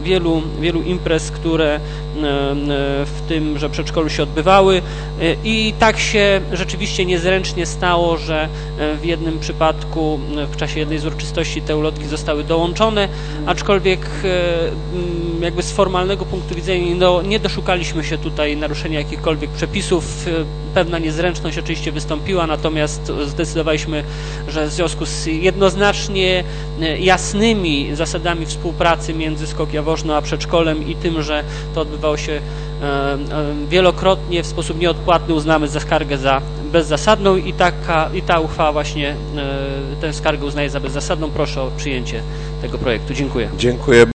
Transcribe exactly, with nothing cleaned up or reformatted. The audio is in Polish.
wielu, wielu imprez, które w tymże przedszkolu się odbywały i tak się rzeczywiście niezręcznie stało, że w jednym przypadku w czasie jednej z uroczystości te ulotki zostały dołączone, aczkolwiek jakby z formalnego punktu widzenia no, nie doszukaliśmy się tutaj naruszenia jakichkolwiek przepisów. Pewna niezręczność oczywiście wystąpiła, natomiast zdecydowaliśmy, że w związku z jednoznacznie jasnymi zasadami współpracy między Skok Jaworzno a przedszkolem i tym, że to odbywało się wielokrotnie w sposób nieodpłatny, uznamy za skargę za bezzasadną i, taka, i ta uchwała właśnie tę skargę uznaje za bezzasadną. Proszę o przyjęcie tego projektu. Dziękuję. Dziękuję.